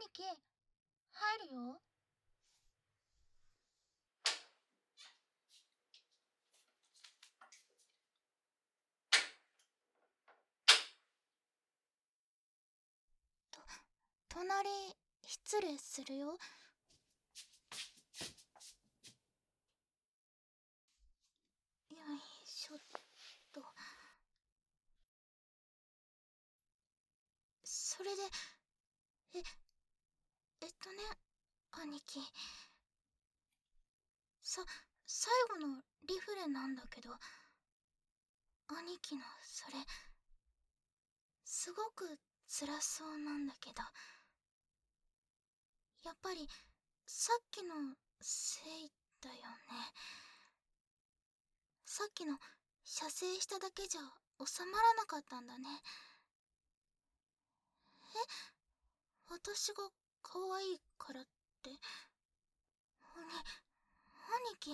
貴、入るよ。隣、失礼するよ。よいしょっと。それで、え、兄貴。最後のリフレなんだけど、兄貴のそれ、すごく辛そうなんだけど、やっぱり、さっきのせいだよね。さっきの射精しただけじゃ収まらなかったんだね。私が可愛いからって。兄貴。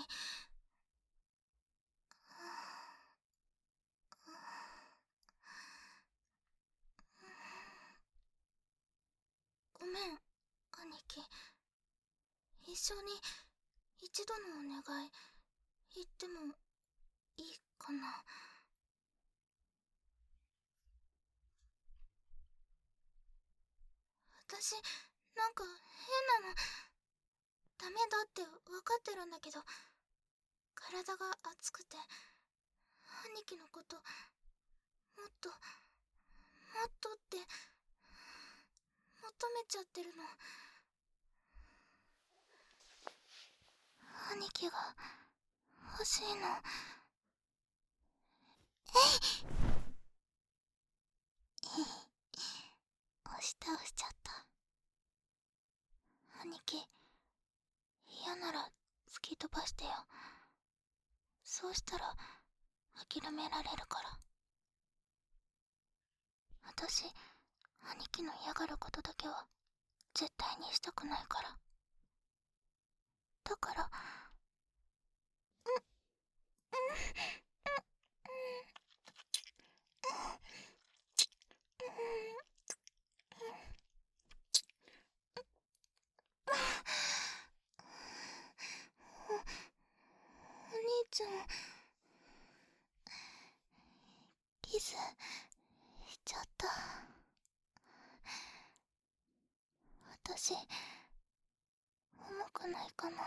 ごめん、兄貴。一緒に一度のお願い言ってもいいかな。私、なんか変なの。ダメだって分かってるんだけど、体が熱くて、兄貴のこと、もっと、もっとって求めちゃってるの。兄貴が欲しいの。押し倒しちゃった。兄貴、嫌なら突き飛ばしてよ。そうしたら諦められるから。私、兄貴の嫌がることだけは絶対にしたくないから。だから、お兄ちゃん、キスしちゃった。私、重くないかな。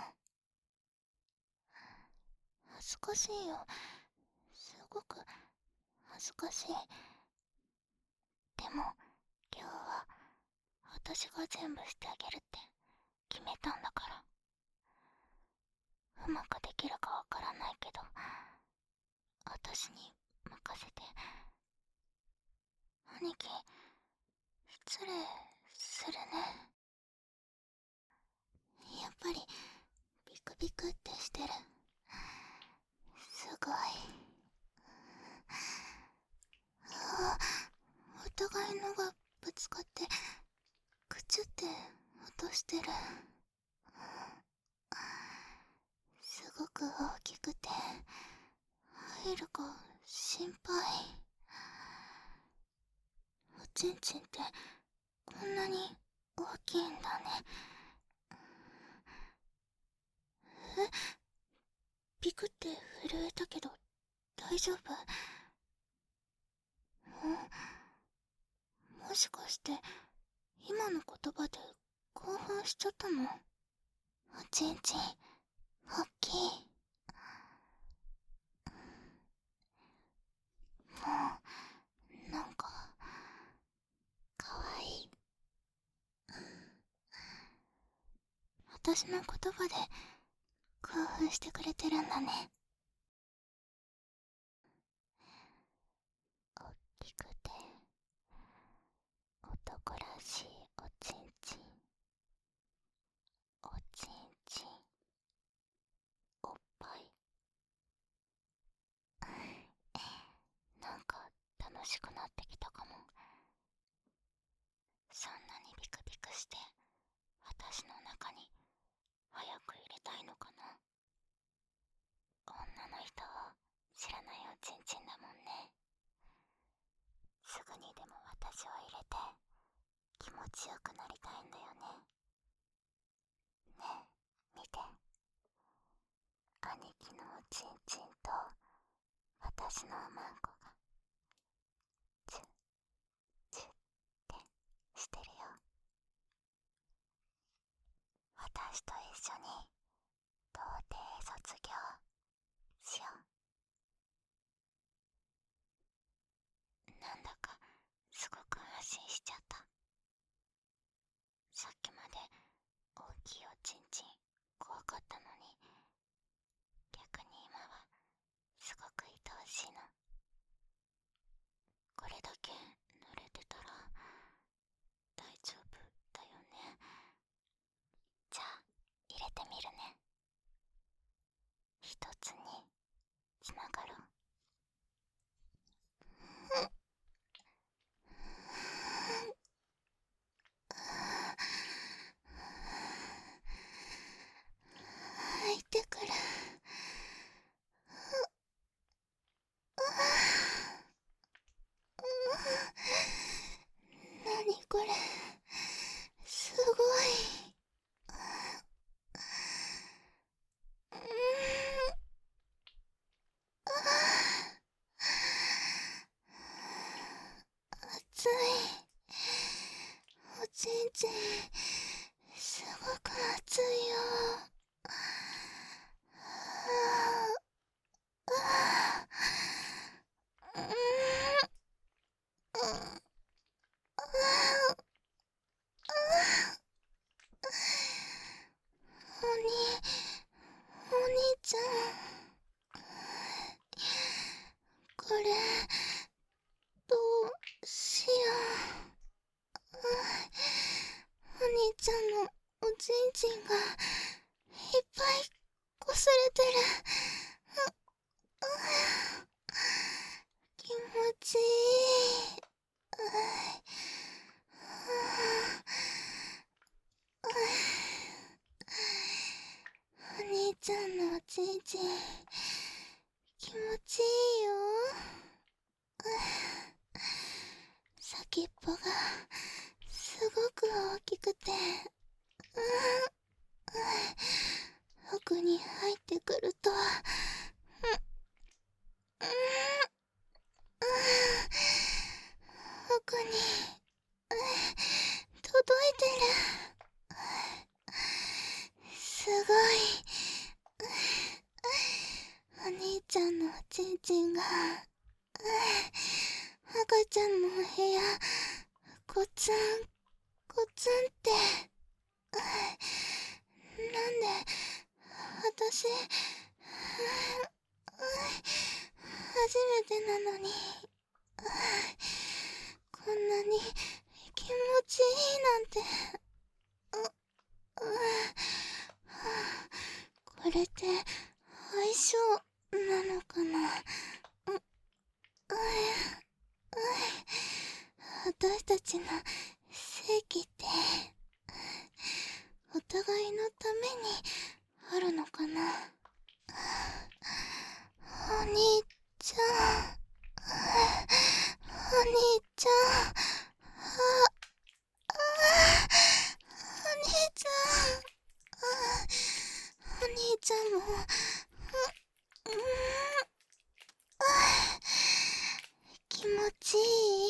恥ずかしいよ。すごく恥ずかしい。でも、今日は私が全部してあげるって決めたんだから。うまくできるかわからないけど、私に任せて。兄貴、失礼するね。やっぱりビクビクってしてる。すごい。お互いのがぶつかってくちゅって落としてる。すごく大きくて入るか心配。おちんちんってこんなに大きいんだね。ビクって震えたけど大丈夫？もしかして今の言葉で興奮しちゃったの？おちんちん大きい。もうなんかかわいい。私の言葉で興奮してくれてるんだね。大きくて男らしいおちんちん。おちんちんおっぱい。なんか楽しくなってきたかも。そんなにビクビクして私の中に早く入れたいのかな。女の人は知らないおちんちんだもんね。すぐにでも私を入れて気持ちよくなりたいんだよね。ねえ、見て。兄貴のおちんちんと私のおまんこがチュッチュッってしてるよ。私と一緒に童貞卒業しよう。なんだかすごく安心しちゃった。さっきまで大きいおちんちん怖かったのに、逆に今はすごく愛おしいの。これだけ濡れてたら大丈夫だよね。じゃあ入れてみるね。一つにつながろう。 入ってくる。何これ、すごい。熱い。おちんちんすごく熱いよ。お兄ちゃん、これどうしよう。お兄ちゃんのおちんちんがいっぱいこすれてる。気持ちいい。お兄ちゃんのおちんちん気持ちいいよ。先っぽがすごく大きくて、奥に入ってくると奥に届いてる。すごい。お兄ちゃんのおちんちんが赤ちゃんの部屋コツンコツンって。なんで私初めてなのにこんなに気持ちいいなんて。これって相性なのかな。私たちの正義ってお互いのためにあるのかな。お兄ちゃん、お兄ちゃん、お兄ちゃん、お兄ちゃんも、気持ちいい。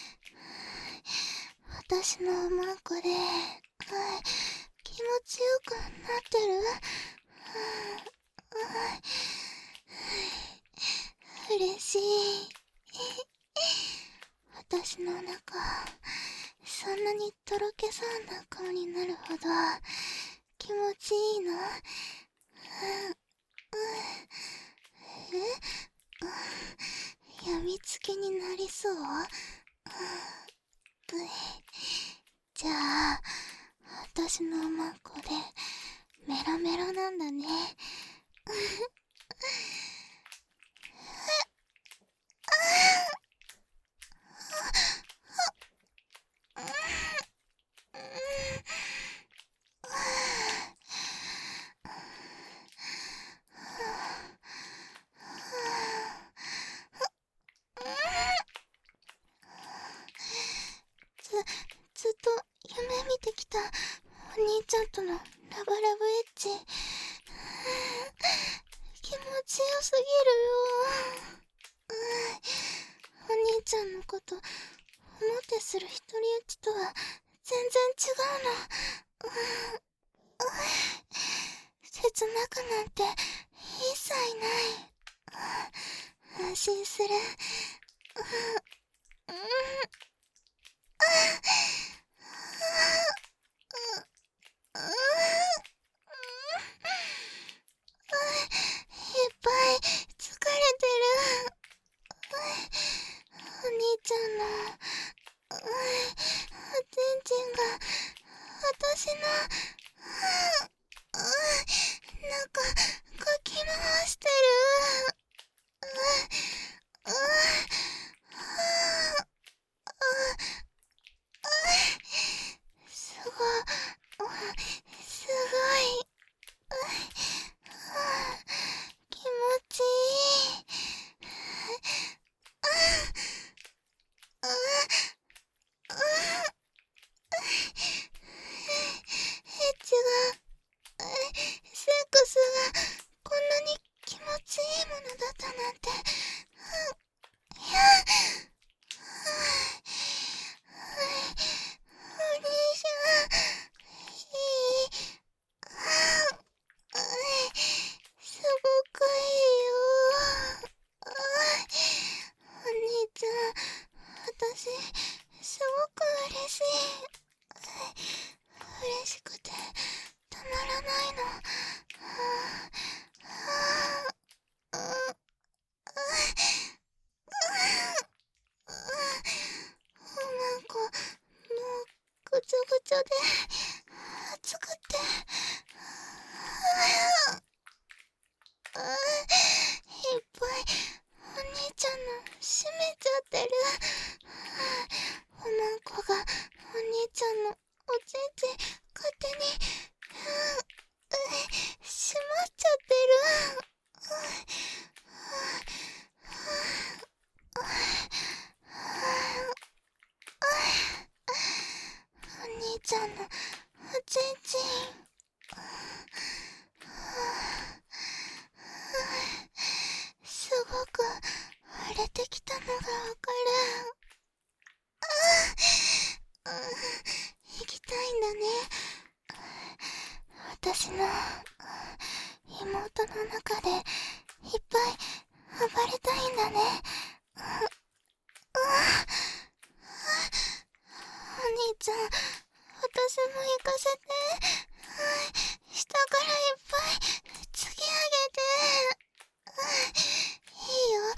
私のおまんこで、気持ちよくなってる。嬉しい。私の中、そんなにとろけそうな顔になるほど気持ちいいの。やみつきになりそう。じゃあ私のおまんこでメロメロなんだね。ずっととのラブラブエッチ、気持ちよすぎるよ。お兄ちゃんのこと表する一人エッチとは全然違うの。切なくなんて一切ない。安心する。いっぱい疲れてる。お兄ちゃんのおちんちんが私のなんかかき回してる。すごすごい。気持ちいい。エッチがセックスがこんなに気持ちいいものだったなんて。いやお兄ちゃんいい。すごくいいよ。お兄ちゃん、私すごく嬉しい。嬉しくてたまらないの。おまんこもうぐちょぐちょで熱くていっぱいお兄ちゃんの閉めちゃってる。おまんこがお兄ちゃんのおちんちん勝手に閉まっちゃってる。お兄ちゃんのおちんちんすごく荒れてきたのがわかる。行きたいんだね。私の妹の中でいっぱい暴れたいんだね。お兄ちゃん、私も行かせて。下からいっぱい突き上げて。いいよ。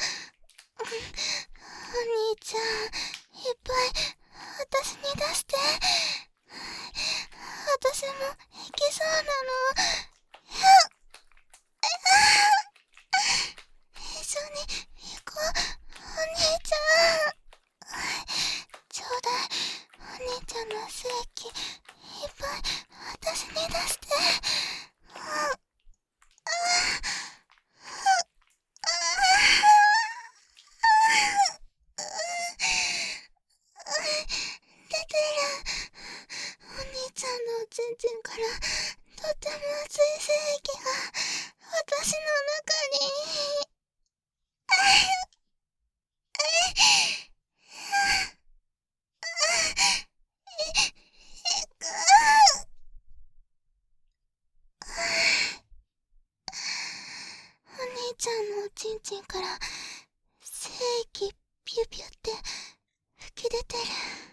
お兄ちゃん、いっぱい私に出して。私も行きそうなの。一緒に行こう、お兄ちゃん。ちょうだい、お兄ちゃんの精液いっぱい私に出して。出てる。お兄ちゃんのおちんちんからとても熱い精液が私の中に。お兄ちゃんのおちんちんから精液ピュピュって吹き出てる。